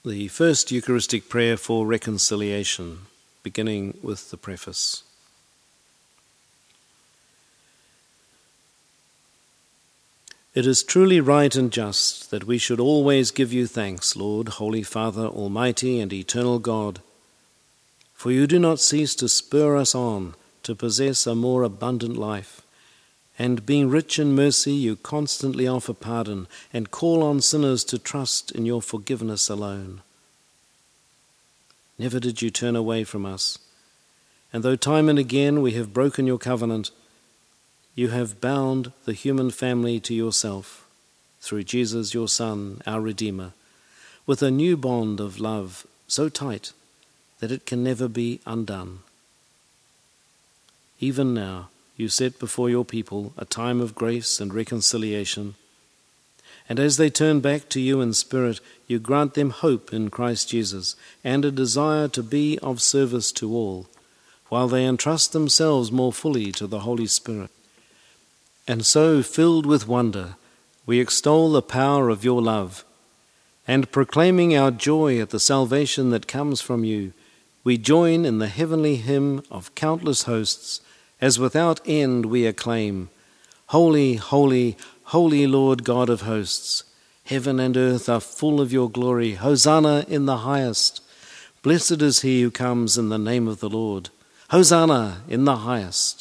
The first Eucharistic prayer for reconciliation, beginning with the preface. It is truly right and just that we should always give you thanks, Lord, Holy Father, Almighty and Eternal God, for you do not cease to spur us on to possess a more abundant life, and being rich in mercy, you constantly offer pardon and call on sinners to trust in your forgiveness alone. Never did you turn away from us, and though time and again we have broken your covenant, you have bound the human family to yourself, through Jesus your Son, our Redeemer, with a new bond of love so tight that it can never be undone. Even now, you set before your people a time of grace and reconciliation, and as they turn back to you in spirit, you grant them hope in Christ Jesus and a desire to be of service to all, while they entrust themselves more fully to the Holy Spirit. And so, filled with wonder, we extol the power of your love, and proclaiming our joy at the salvation that comes from you, we join in the heavenly hymn of countless hosts, as without end we acclaim, Holy, holy, holy Lord God of hosts, heaven and earth are full of your glory. Hosanna in the highest. Blessed is he who comes in the name of the Lord. Hosanna in the highest.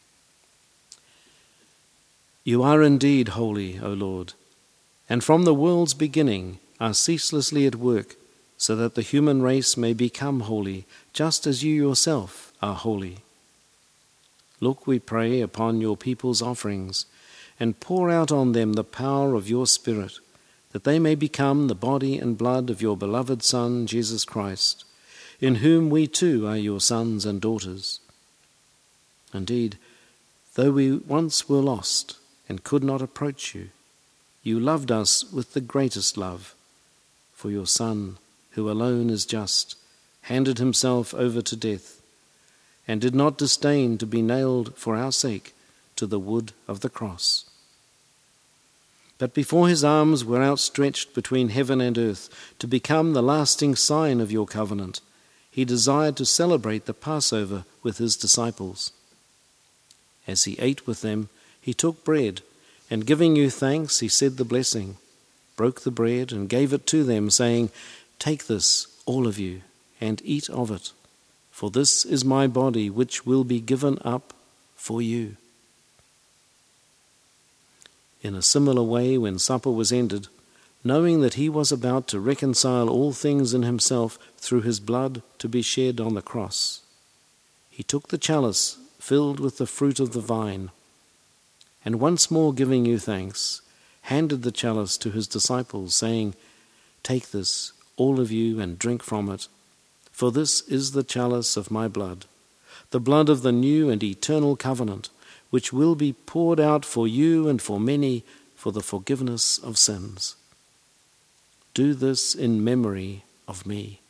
You are indeed holy, O Lord, and from the world's beginning are ceaselessly at work, so that the human race may become holy, just as you yourself are holy. Look, we pray, upon your people's offerings, and pour out on them the power of your Spirit, that they may become the body and blood of your beloved Son, Jesus Christ, in whom we too are your sons and daughters. Indeed, though we once were lost and could not approach you, you loved us with the greatest love, for your Son, who alone is just, handed himself over to death, and did not disdain to be nailed for our sake to the wood of the cross. But before his arms were outstretched between heaven and earth to become the lasting sign of your covenant, he desired to celebrate the Passover with his disciples. As he ate with them, he took bread, and giving you thanks, he said the blessing, broke the bread, and gave it to them, saying, Take this, all of you, and eat of it. For this is my body, which will be given up for you. In a similar way, when supper was ended, knowing that he was about to reconcile all things in himself through his blood to be shed on the cross, he took the chalice filled with the fruit of the vine, and once more giving you thanks, handed the chalice to his disciples, saying, Take this, all of you, and drink from it. For this is the chalice of my blood, the blood of the new and eternal covenant, which will be poured out for you and for many for the forgiveness of sins. Do this in memory of me.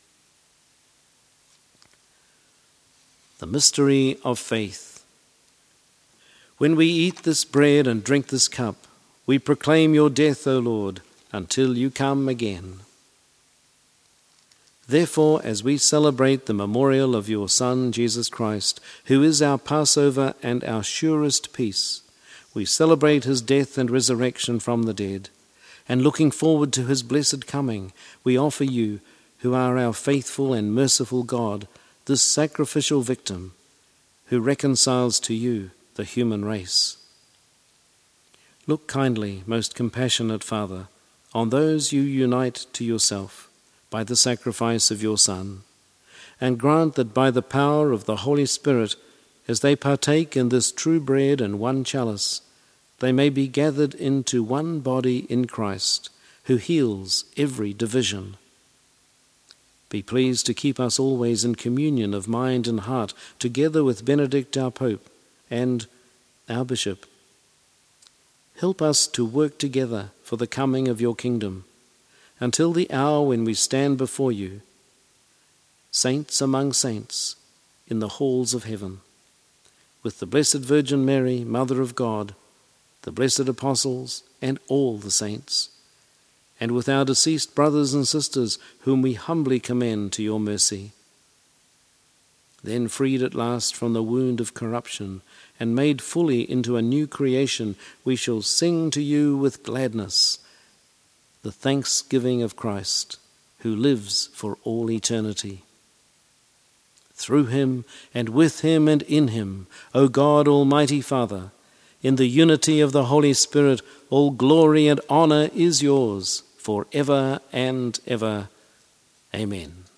The mystery of faith. When we eat this bread and drink this cup, we proclaim your death, O Lord, until you come again. Therefore, as we celebrate the memorial of your Son, Jesus Christ, who is our Passover and our surest peace, we celebrate his death and resurrection from the dead, and looking forward to his blessed coming, we offer you, who are our faithful and merciful God, this sacrificial victim, who reconciles to you the human race. Look kindly, most compassionate Father, on those you unite to yourself by the sacrifice of your Son, and grant that by the power of the Holy Spirit, as they partake in this true bread and one chalice, they may be gathered into one body in Christ, who heals every division. Be pleased to keep us always in communion of mind and heart, together with Benedict our Pope and our Bishop. Help us to work together for the coming of your kingdom, until the hour when we stand before you, saints among saints, in the halls of heaven, with the Blessed Virgin Mary, Mother of God, the blessed apostles, and all the saints, and with our deceased brothers and sisters, whom we humbly commend to your mercy. Then, freed at last from the wound of corruption, and made fully into a new creation, we shall sing to you with gladness the thanksgiving of Christ, who lives for all eternity. Through him, and with him, and in him, O God, Almighty Father, in the unity of the Holy Spirit, all glory and honor is yours, for ever and ever. Amen.